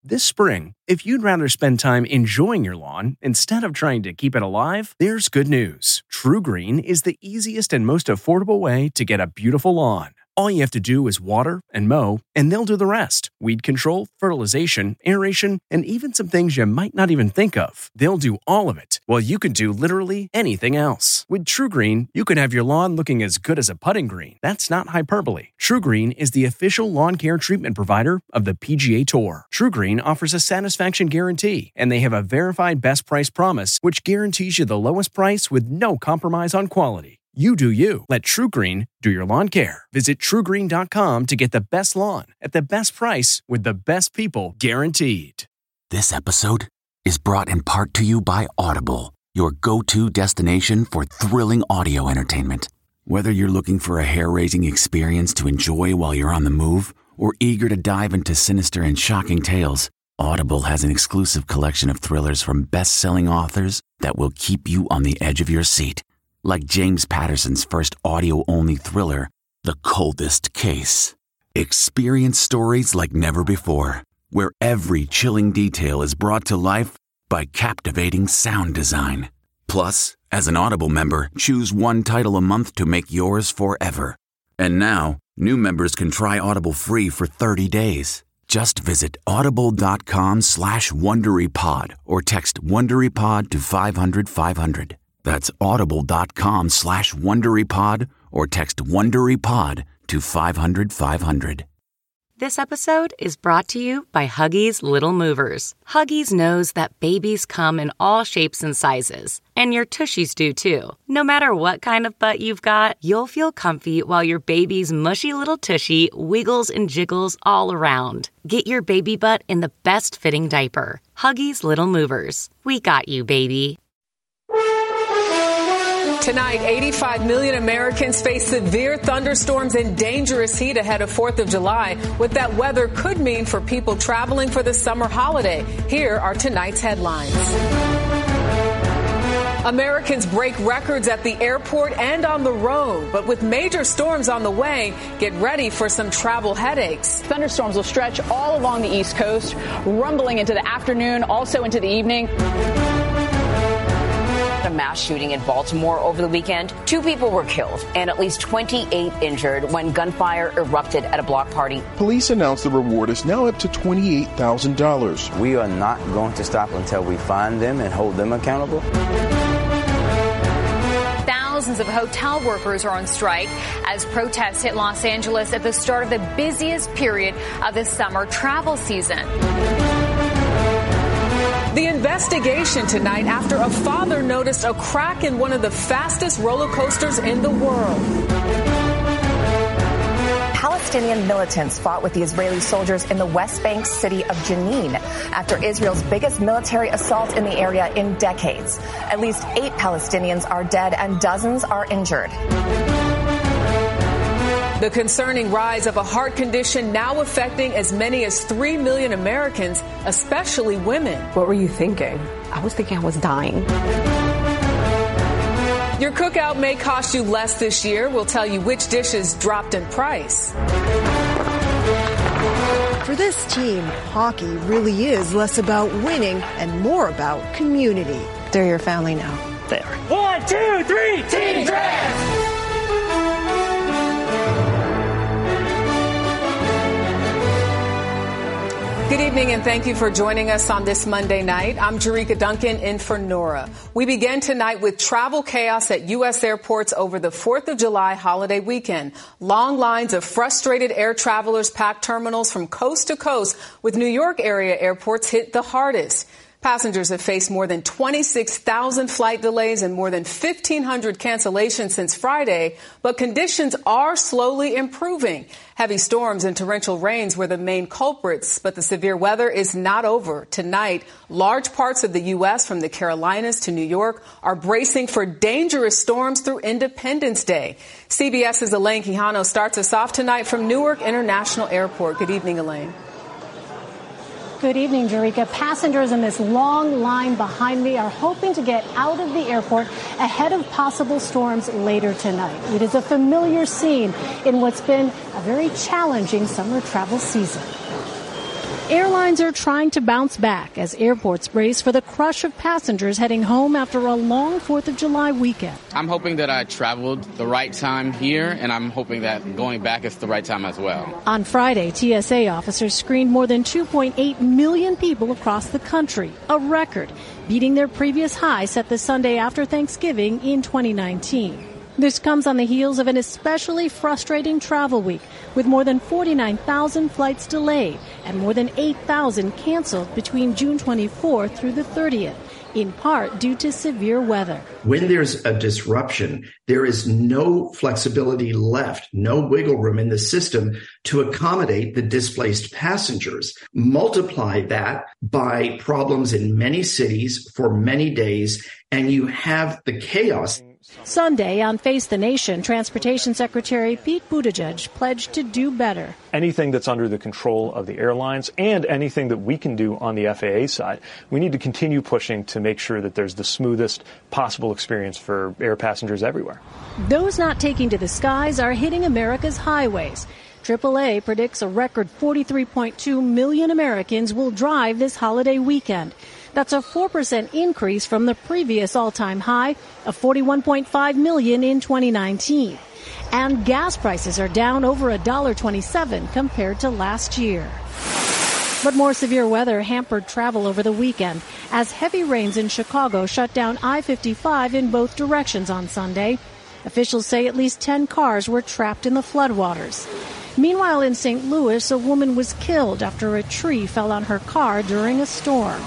This spring, if you'd rather spend time enjoying your lawn instead of trying to keep it alive, there's good news. TruGreen is the easiest and most affordable way to get a beautiful lawn. All you have to do is water and mow, and they'll do the rest. Weed control, fertilization, aeration, and even some things you might not even think of. They'll do all of it, while you can do literally anything else. With TruGreen, you can have your lawn looking as good as a putting green. That's not hyperbole. TruGreen is the official lawn care treatment provider of the PGA Tour. TruGreen offers a satisfaction guarantee, and they have a verified best price promise, which guarantees you the lowest price with no compromise on quality. You do you. Let TruGreen do your lawn care. Visit TruGreen.com to get the best lawn at the best price with the best people guaranteed. This episode is brought in part to you by Audible, your go-to destination for thrilling audio entertainment. Whether you're looking for a hair-raising experience to enjoy while you're on the move or eager to dive into sinister and shocking tales, Audible has an exclusive collection of thrillers from best-selling authors that will keep you on the edge of your seat. Like James Patterson's first audio-only thriller, The Coldest Case. Experience stories like never before, where every chilling detail is brought to life by captivating sound design. Plus, as an Audible member, choose one title a month to make yours forever. And now, new members can try Audible free for 30 days. Just visit audible.com/WonderyPod or text WonderyPod to 500-500. That's audible.com/WonderyPod or text WonderyPod to 500-500. This episode is brought to you by Huggies Little Movers. Huggies knows that babies come in all shapes and sizes, and your tushies do too. No matter what kind of butt you've got, you'll feel comfy while your baby's mushy little tushy wiggles and jiggles all around. Get your baby butt in the best fitting diaper. Huggies Little Movers. We got you, baby. Tonight, 85 million Americans face severe thunderstorms and dangerous heat ahead of 4th of July. What that weather could mean for people traveling for the summer holiday. Here are tonight's headlines. Americans break records at the airport and on the road. But with major storms on the way, get ready for some travel headaches. Thunderstorms will stretch all along the East Coast, rumbling into the afternoon, also into the evening. A mass shooting in Baltimore over the weekend. 2 people were killed and at least 28 injured when gunfire erupted at a block party. Police announced the reward is now up to $28,000. We are not going to stop until we find them and hold them accountable. Thousands of hotel workers are on strike as protests hit Los Angeles at the start of the busiest period of the summer travel season. The investigation tonight after a father noticed a crack in one of the fastest roller coasters in the world. Palestinian militants fought with the Israeli soldiers in the West Bank city of Jenin after Israel's biggest military assault in the area in decades. At least 8 Palestinians are dead and dozens are injured. The concerning rise of a heart condition now affecting as many as 3 million Americans, especially women. What were you thinking? I was thinking I was dying. Your cookout may cost you less this year. We'll tell you which dishes dropped in price. For this team, hockey really is less about winning and more about community. They're your family now. They are. 1, 2, 3, Team Dress! Good evening and thank you for joining us on this Monday night. I'm Jerika Duncan in for Nora. We begin tonight with travel chaos at U.S. airports over the 4th of July holiday weekend. Long lines of frustrated air travelers packed terminals from coast to coast, with New York area airports hit the hardest. Passengers have faced more than 26,000 flight delays and more than 1,500 cancellations since Friday, but conditions are slowly improving. Heavy storms and torrential rains were the main culprits, but the severe weather is not over. Tonight, large parts of the U.S. from the Carolinas to New York are bracing for dangerous storms through Independence Day. CBS's Elaine Quijano starts us off tonight from Newark International Airport. Good evening, Elaine. Good evening, Jerika. Passengers in this long line behind me are hoping to get out of the airport ahead of possible storms later tonight. It is a familiar scene in what's been a very challenging summer travel season. Airlines are trying to bounce back as airports brace for the crush of passengers heading home after a long 4th of July weekend. I'm hoping that I traveled the right time here, and I'm hoping that going back is the right time as well. On Friday, TSA officers screened more than 2.8 million people across the country, a record, beating their previous high set the Sunday after Thanksgiving in 2019. This comes on the heels of an especially frustrating travel week, with more than 49,000 flights delayed and more than 8,000 canceled between June 24th through the 30th, in part due to severe weather. When there's a disruption, there is no flexibility left, no wiggle room in the system to accommodate the displaced passengers. Multiply that by problems in many cities for many days, and you have the chaos. Sunday on Face the Nation, Transportation Secretary Pete Buttigieg pledged to do better. Anything that's under the control of the airlines and anything that we can do on the FAA side, we need to continue pushing to make sure that there's the smoothest possible experience for air passengers everywhere. Those not taking to the skies are hitting America's highways. AAA predicts a record 43.2 million Americans will drive this holiday weekend. That's a 4% increase from the previous all-time high of 41.5 million in 2019. And gas prices are down over $1.27 compared to last year. But more severe weather hampered travel over the weekend as heavy rains in Chicago shut down I-55 in both directions on Sunday. Officials say at least 10 cars were trapped in the floodwaters. Meanwhile, in St. Louis, a woman was killed after a tree fell on her car during a storm.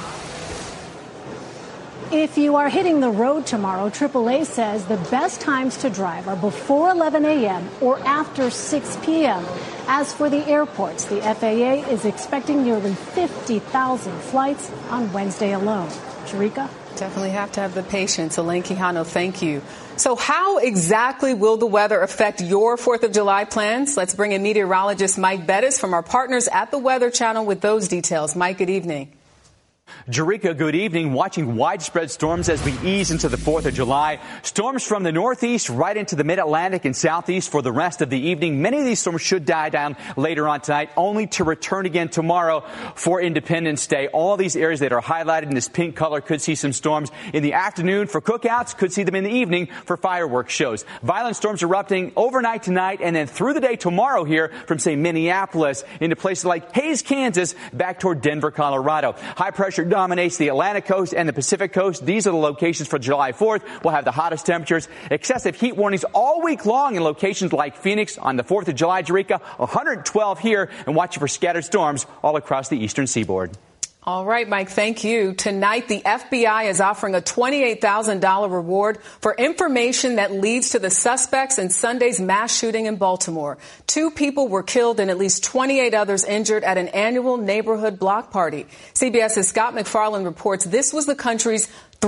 If you are hitting the road tomorrow, AAA says the best times to drive are before 11 a.m. or after 6 p.m. As for the airports, the FAA is expecting nearly 50,000 flights on Wednesday alone. Sharika? Definitely have to have the patience. Elaine Quijano, thank you. So how exactly will the weather affect your 4th of July plans? Let's bring in meteorologist Mike Bettis from our partners at the Weather Channel with those details. Mike, good evening. Jerika, good evening. Watching widespread storms as we ease into the 4th of July. Storms from the northeast right into the mid-Atlantic and southeast for the rest of the evening. Many of these storms should die down later on tonight, only to return again tomorrow for Independence Day. All these areas that are highlighted in this pink color could see some storms in the afternoon for cookouts, could see them in the evening for fireworks shows. Violent storms erupting overnight tonight and then through the day tomorrow here from, say, Minneapolis into places like Hays, Kansas, back toward Denver, Colorado. High pressure dominates the Atlantic coast and the Pacific coast. These are the locations for July 4th. We'll have the hottest temperatures. Excessive heat warnings all week long in locations like Phoenix on the 4th of July. Jerika, 112 here, and watching for scattered storms all across the eastern seaboard. All right, Mike, thank you. Tonight, the FBI is offering a $28,000 reward for information that leads to the suspects in Sunday's mass shooting in Baltimore. 2 people were killed and at least 28 others injured at an annual neighborhood block party. CBS's Scott McFarland reports this was the country's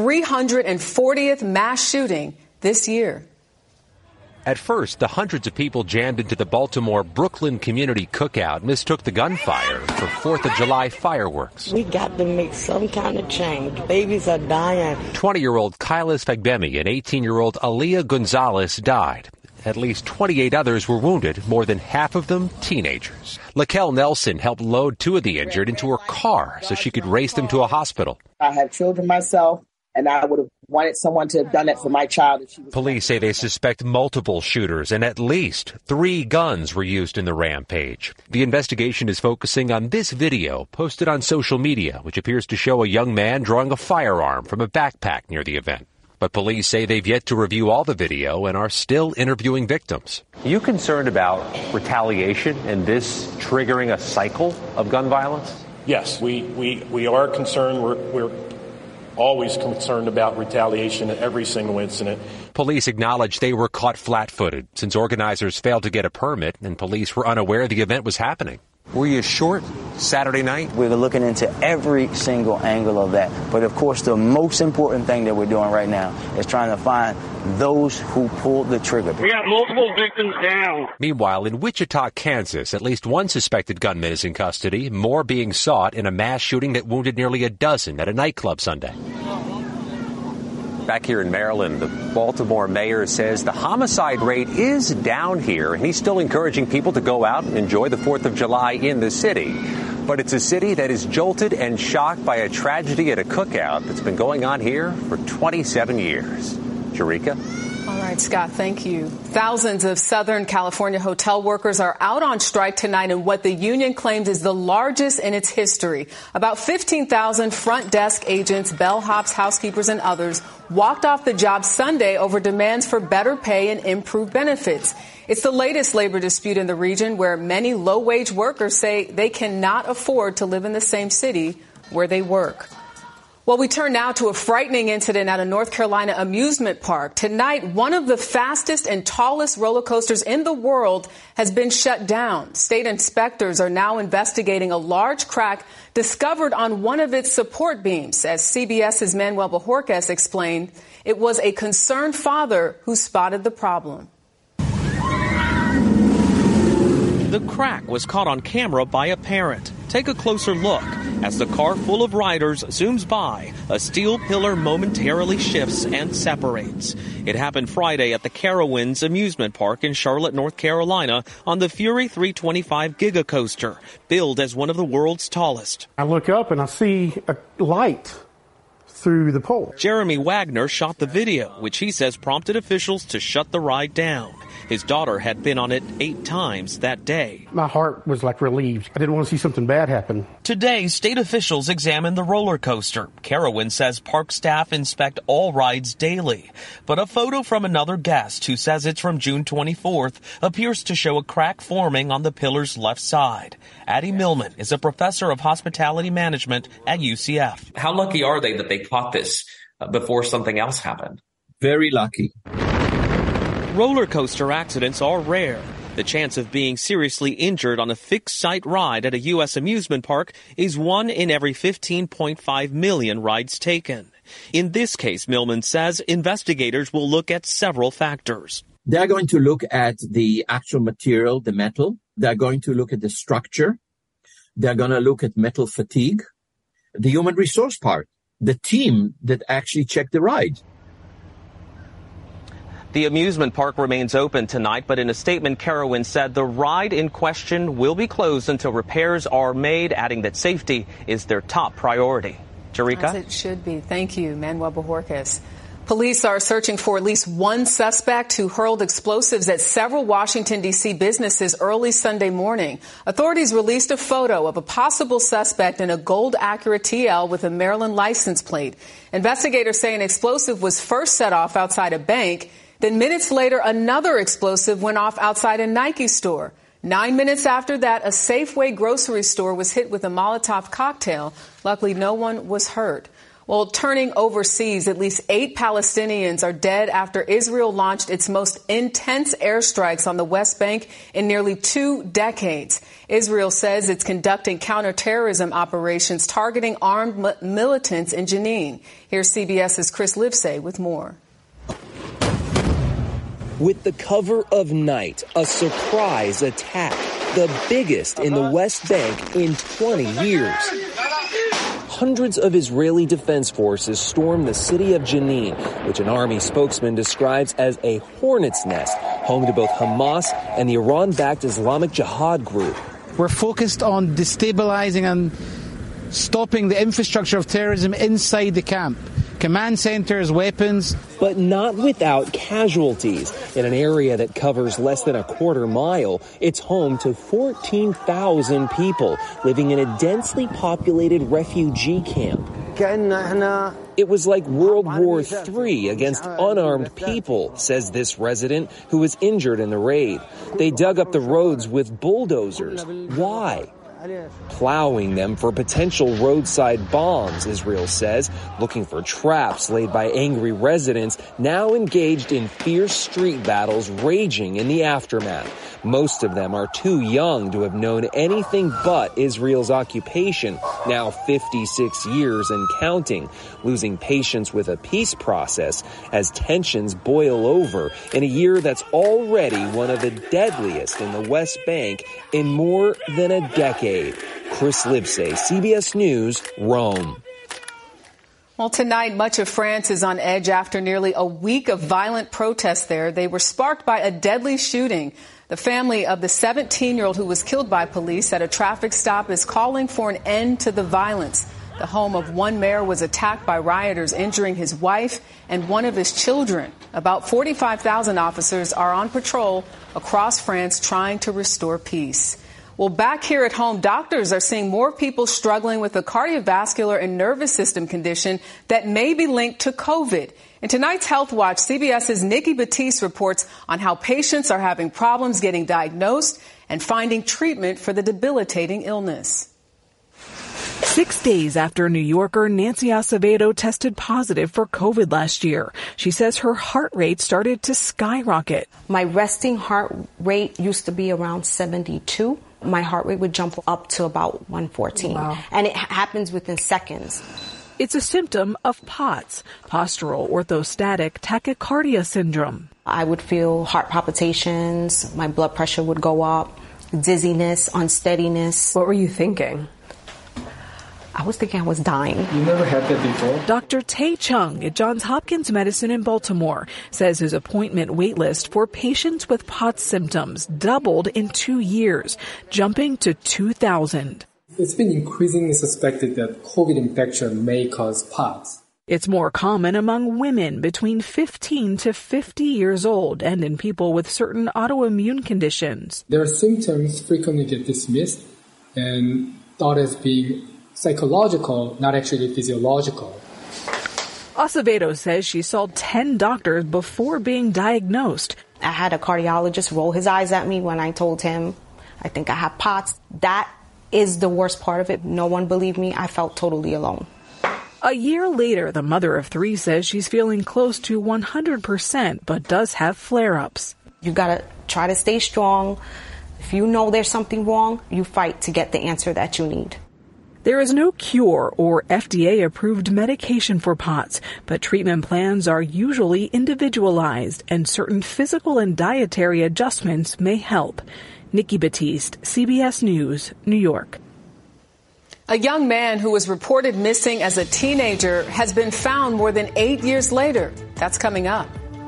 340th mass shooting this year. At first, the hundreds of people jammed into the Baltimore Brooklyn Community Cookout mistook the gunfire for 4th of July fireworks. We got to make some kind of change. Babies are dying. 20-year-old Kylis Fagbemi and 18-year-old Aaliyah Gonzalez died. At least 28 others were wounded, more than half of them teenagers. Laquel Nelson helped load 2 of the injured into her car so she could race them to a hospital. I have children myself, and I would have wanted someone to have done that for my child. If she was Police say they suspect multiple shooters and at least 3 guns were used in the rampage. The investigation is focusing on this video posted on social media, which appears to show a young man drawing a firearm from a backpack near the event. But police say they've yet to review all the video and are still interviewing victims. Are you concerned about retaliation and this triggering a cycle of gun violence? Yes, we are concerned. We're always concerned about retaliation at every single incident. Police acknowledged they were caught flat-footed since organizers failed to get a permit and police were unaware the event was happening. Were you short Saturday night? We're looking into every single angle of that. But, of course, the most important thing that we're doing right now is trying to find those who pulled the trigger. We got multiple victims down. Meanwhile, in Wichita, Kansas, at least one suspected gunman is in custody, more being sought in a mass shooting that wounded nearly a dozen at a nightclub Sunday. Back here in Maryland, the Baltimore mayor says the homicide rate is down here, and he's still encouraging people to go out and enjoy the 4th of July in the city. But it's a city that is jolted and shocked by a tragedy at a cookout that's been going on here for 27 years. Jerika? All right, Scott, thank you. Thousands of Southern California hotel workers are out on strike tonight in what the union claims is the largest in its history. About 15,000 front desk agents, bellhops, housekeepers, and others walked off the job Sunday over demands for better pay and improved benefits. It's the latest labor dispute in the region where many low-wage workers say they cannot afford to live in the same city where they work. Well, we turn now to a frightening incident at a North Carolina amusement park. Tonight, one of the fastest and tallest roller coasters in the world has been shut down. State inspectors are now investigating a large crack discovered on one of its support beams. As CBS's Manuel Bojorquez explained, it was a concerned father who spotted the problem. The crack was caught on camera by a parent. Take a closer look. As the car full of riders zooms by, a steel pillar momentarily shifts and separates. It happened Friday at the Carowinds amusement park in Charlotte, North Carolina, on the Fury 325 Giga Coaster, billed as one of the world's tallest. I look up and I see a light through the pole. Jeremy Wagner shot the video, which he says prompted officials to shut the ride down. His daughter had been on it 8 times that day. My heart was like relieved. I didn't want to see something bad happen. Today, state officials examined the roller coaster. Carowinds says park staff inspect all rides daily. But a photo from another guest who says it's from June 24th appears to show a crack forming on the pillar's left side. Addie Millman is a professor of hospitality management at UCF. How lucky are they that they caught this before something else happened? Very lucky. Roller coaster accidents are rare. The chance of being seriously injured on a fixed-site ride at a U.S. amusement park is 1 in every 15.5 million rides taken. In this case, Millman says investigators will look at several factors. They're going to look at the actual material, the metal. They're going to look at the structure. They're going to look at metal fatigue, the human resource part, the team that actually checked the ride. The amusement park remains open tonight, but in a statement, Carowinds said the ride in question will be closed until repairs are made, adding that safety is their top priority. Jerika? As it should be. Thank you, Manuel Bojorquez. Police are searching for at least one suspect who hurled explosives at several Washington, D.C. businesses early Sunday morning. Authorities released a photo of a possible suspect in a gold Acura TL with a Maryland license plate. Investigators say an explosive was first set off outside a bank. Then minutes later, another explosive went off outside a Nike store. 9 minutes after that, a Safeway grocery store was hit with a Molotov cocktail. Luckily, no one was hurt. Well, turning overseas, at least 8 Palestinians are dead after Israel launched its most intense airstrikes on the West Bank in nearly 2 decades. Israel says it's conducting counterterrorism operations targeting armed militants in Jenin. Here's CBS's Chris Livesay with more. With the cover of night, a surprise attack, the biggest in the West Bank in 20 years. Hundreds of Israeli defense forces stormed the city of Jenin, which an army spokesman describes as a hornet's nest, home to both Hamas and the Iran-backed Islamic Jihad group. We're focused on destabilizing and stopping the infrastructure of terrorism inside the camp. Command centers, weapons. But not without casualties. In an area that covers less than a quarter mile, it's home to 14,000 people living in a densely populated refugee camp. It was like World War III against unarmed people, says this resident who was injured in the raid. They dug up the roads with bulldozers. Why? Plowing them for potential roadside bombs, Israel says, looking for traps laid by angry residents now engaged in fierce street battles raging in the aftermath. Most of them are too young to have known anything but Israel's occupation, now 56 years and counting, losing patience with a peace process as tensions boil over in a year that's already one of the deadliest in the West Bank in more than a decade. Chris Livesay, CBS News, Rome. Well, tonight, much of France is on edge after nearly a week of violent protests there. They were sparked by a deadly shooting. The family of the 17-year-old who was killed by police at a traffic stop is calling for an end to the violence. The home of one mayor was attacked by rioters, injuring his wife and one of his children. About 45,000 officers are on patrol across France trying to restore peace. Well, back here at home, doctors are seeing more people struggling with a cardiovascular and nervous system condition that may be linked to COVID. In tonight's Health Watch, CBS's Nikki Batiste reports on how patients are having problems getting diagnosed and finding treatment for the debilitating illness. 6 days after New Yorker Nancy Acevedo tested positive for COVID last year, she says her heart rate started to skyrocket. My resting heart rate used to be around 72. My heart rate would jump up to about 114. Wow. And it happens within seconds. It's a symptom of POTS, postural orthostatic tachycardia syndrome. I would feel heart palpitations, my blood pressure would go up, dizziness, unsteadiness. What were you thinking? I was thinking I was dying. You never had that before? Dr. Tae Chung at Johns Hopkins Medicine in Baltimore says his appointment waitlist for patients with POTS symptoms doubled in 2 years, jumping to 2,000. It's been increasingly suspected that COVID infection may cause POTS. It's more common among women between 15 to 50 years old and in people with certain autoimmune conditions. Their symptoms frequently get dismissed and thought as being psychological, not actually physiological. Acevedo says she saw 10 doctors before being diagnosed. I had a cardiologist roll his eyes at me when I told him, I think I have POTS. That is the worst part of it. No one believed me. I felt totally alone. A year later, the mother of 3 says she's feeling close to 100%, but does have flare-ups. You gotta try to stay strong. If you know there's something wrong, you fight to get the answer that you need. There is no cure or FDA-approved medication for POTS, but treatment plans are usually individualized, and certain physical and dietary adjustments may help. Nikki Batiste, CBS News, New York. A young man who was reported missing as a teenager has been found more than 8 years later. That's coming up.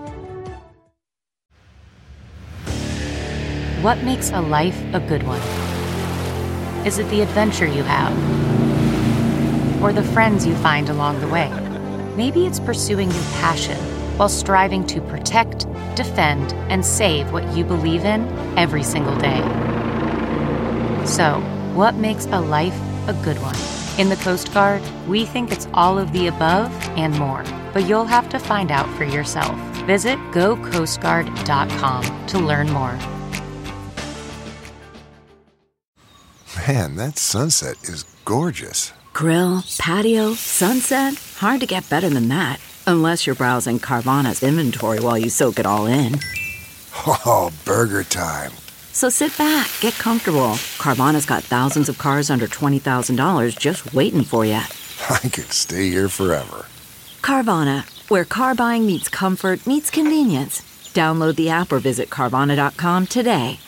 What makes a life a good one? Is it the adventure you have? Or the friends you find along the way? Maybe it's pursuing your passion while striving to protect, defend, and save what you believe in every single day. So, what makes a life a good one? In the Coast Guard, we think it's all of the above and more, but you'll have to find out for yourself. Visit gocoastguard.com to learn more. Man, that sunset is gorgeous. Grill, patio, sunset. Hard to get better than that. Unless you're browsing Carvana's inventory while you soak it all in. Oh, burger time. So sit back, get comfortable. Carvana's got thousands of cars under $20,000 just waiting for you. I could stay here forever. Carvana, where car buying meets comfort, meets convenience. Download the app or visit Carvana.com today.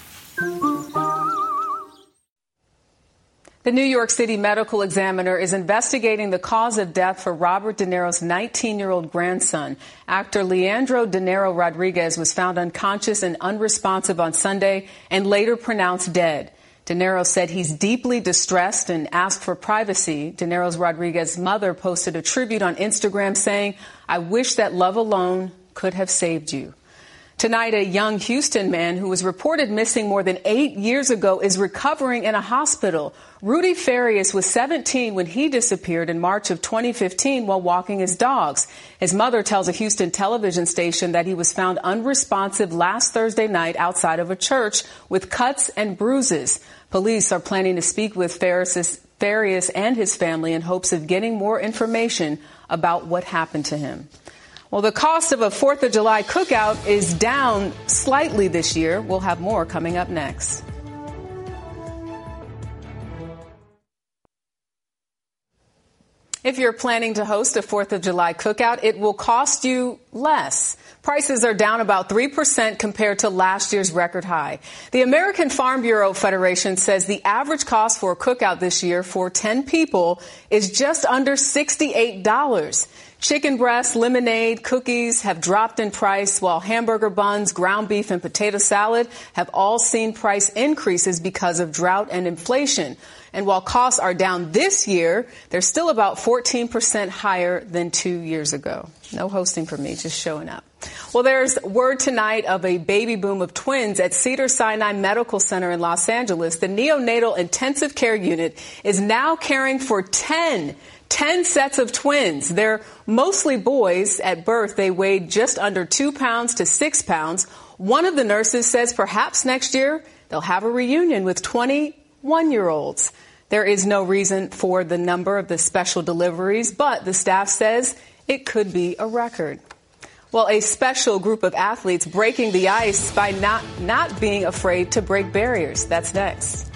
The New York City Medical Examiner is investigating the cause of death for Robert De Niro's 19-year-old grandson. Actor Leandro De Niro Rodriguez was found unconscious and unresponsive on Sunday and later pronounced dead. De Niro said he's deeply distressed and asked for privacy. De Niro Rodriguez's mother posted a tribute on Instagram saying, "I wish that love alone could have saved you." Tonight, a young Houston man who was reported missing more than 8 years ago is recovering in a hospital. Rudy Farias was 17 when he disappeared in March of 2015 while walking his dogs. His mother tells a Houston television station that he was found unresponsive last Thursday night outside of a church with cuts and bruises. Police are planning to speak with Farias and his family in hopes of getting more information about what happened to him. Well, the cost of a 4th of July cookout is down slightly this year. We'll have more coming up next. If you're planning to host a 4th of July cookout, it will cost you less. Prices are down about 3% compared to last year's record high. The American Farm Bureau Federation says the average cost for a cookout this year for 10 people is just under $68. Chicken breast, lemonade, cookies have dropped in price, while hamburger buns, ground beef, and potato salad have all seen price increases because of drought and inflation. And while costs are down this year, they're still about 14% higher than 2 years ago. No hosting for me, just showing up. Well, there's word tonight of a baby boom of twins at Cedars-Sinai Medical Center in Los Angeles. The neonatal intensive care unit is now caring for 10 sets of twins. They're mostly boys. At birth, they weighed just under 2 pounds to 6 pounds. One of the nurses says perhaps next year they'll have a reunion with 21-year-olds. There is no reason for the number of the special deliveries, but the staff says it could be a record. Well, a special group of athletes breaking the ice by not being afraid to break barriers. That's next.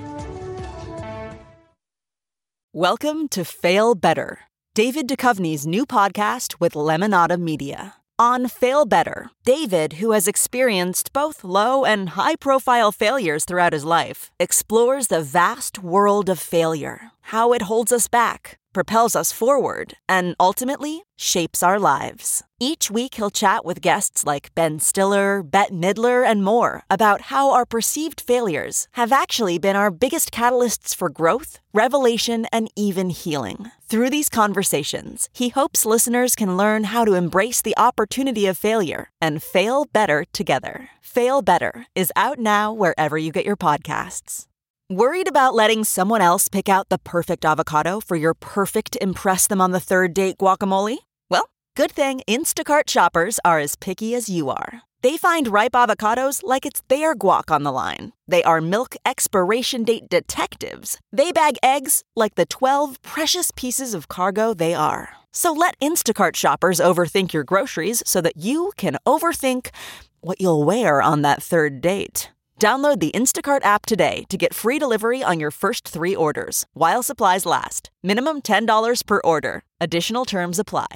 Welcome to Fail Better, David Duchovny's new podcast with Lemonada Media. On Fail Better, David, who has experienced both low and high-profile failures throughout his life, explores the vast world of failure, how it holds us back, propels us forward, and ultimately shapes our lives. Each week he'll chat with guests like Ben Stiller, Bette Midler, and more about how our perceived failures have actually been our biggest catalysts for growth, revelation, and even healing. Through these conversations, he hopes listeners can learn how to embrace the opportunity of failure and fail better together. Fail Better is out now wherever you get your podcasts. Worried about letting someone else pick out the perfect avocado for your perfect impress-them-on-the-third-date guacamole? Well, good thing Instacart shoppers are as picky as you are. They find ripe avocados like it's their guac on the line. They are milk expiration date detectives. They bag eggs like the 12 precious pieces of cargo they are. So let Instacart shoppers overthink your groceries so that you can overthink what you'll wear on that third date. Download the Instacart app today to get free delivery on your first 3 orders, while supplies last. Minimum $10 per order. Additional terms apply.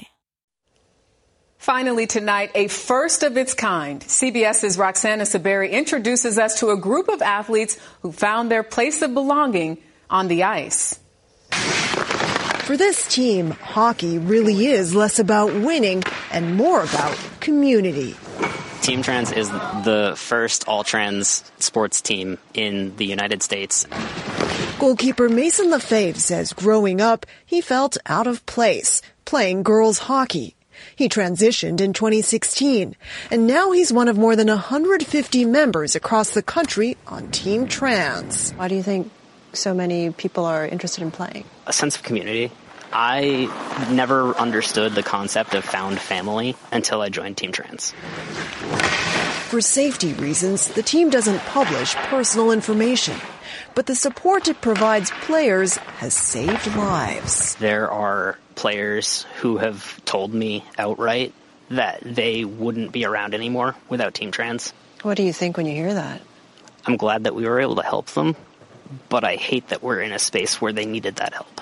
Finally tonight, a first of its kind. CBS's Roxana Saberi introduces us to a group of athletes who found their place of belonging on the ice. For this team, hockey really is less about winning and more about community. Team Trans is the first all-trans sports team in the United States. Goalkeeper Mason Lefebvre says growing up, he felt out of place playing girls hockey. He transitioned in 2016, and now he's one of more than 150 members across the country on Team Trans. Why do you think so many people are interested in playing? A sense of community. I never understood the concept of found family until I joined Team Trans. For safety reasons, the team doesn't publish personal information, but the support it provides players has saved lives. There are players who have told me outright that they wouldn't be around anymore without Team Trans. What do you think when you hear that? I'm glad that we were able to help them, but I hate that we're in a space where they needed that help.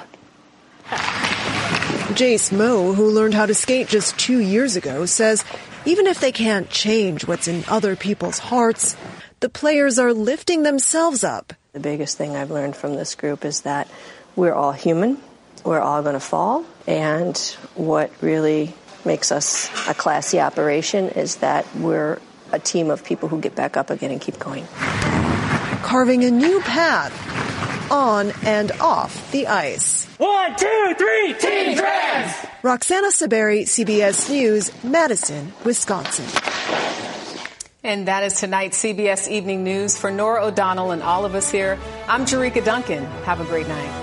Jace Moe, who learned how to skate just 2 years ago, says even if they can't change what's in other people's hearts, the players are lifting themselves up. The biggest thing I've learned from this group is that we're all human, we're all going to fall, and what really makes us a classy operation is that we're a team of people who get back up again and keep going. Carving a new path on and off the ice. 1, 2, 3, Team Trans! Roxana Saberi, CBS News, Madison, Wisconsin. And that is tonight's CBS Evening News. For Nora O'Donnell and all of us here, I'm Jericka Duncan. Have a great night.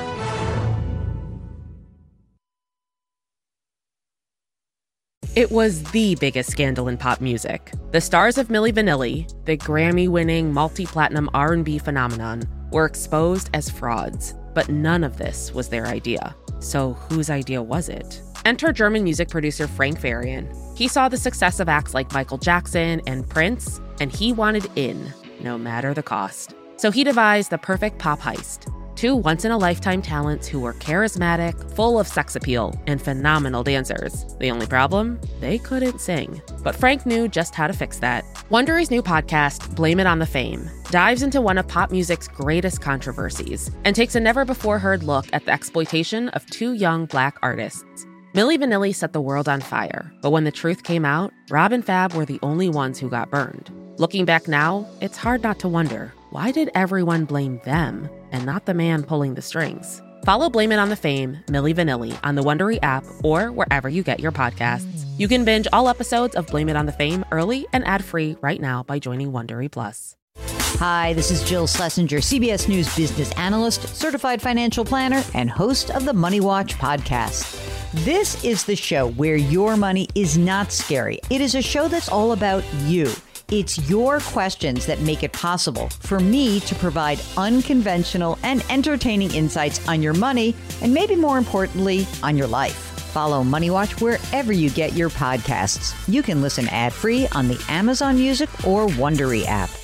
It was the biggest scandal in pop music. The stars of Milli Vanilli, the Grammy-winning multi-platinum R&B phenomenon, were exposed as frauds. But none of this was their idea. So whose idea was it? Enter German music producer Frank Farian. He saw the success of acts like Michael Jackson and Prince, and he wanted in, no matter the cost. So he devised the perfect pop heist. Two once-in-a-lifetime talents who were charismatic, full of sex appeal, and phenomenal dancers. The only problem? They couldn't sing. But Frank knew just how to fix that. Wondery's new podcast, Blame It on the Fame, dives into one of pop music's greatest controversies and takes a never-before-heard look at the exploitation of two young Black artists. Milli Vanilli set the world on fire, but when the truth came out, Rob and Fab were the only ones who got burned. Looking back now, it's hard not to wonder, why did everyone blame them and not the man pulling the strings? Follow Blame It on the Fame, Milli Vanilli, on the Wondery app or wherever you get your podcasts. You can binge all episodes of Blame It on the Fame early and ad-free right now by joining Wondery Plus. Hi, this is Jill Schlesinger, CBS News business analyst, certified financial planner, and host of the Money Watch podcast. This is the show where your money is not scary. It is a show that's all about you. It's your questions that make it possible for me to provide unconventional and entertaining insights on your money, and maybe more importantly, on your life. Follow Money Watch wherever you get your podcasts. You can listen ad-free on the Amazon Music or Wondery app.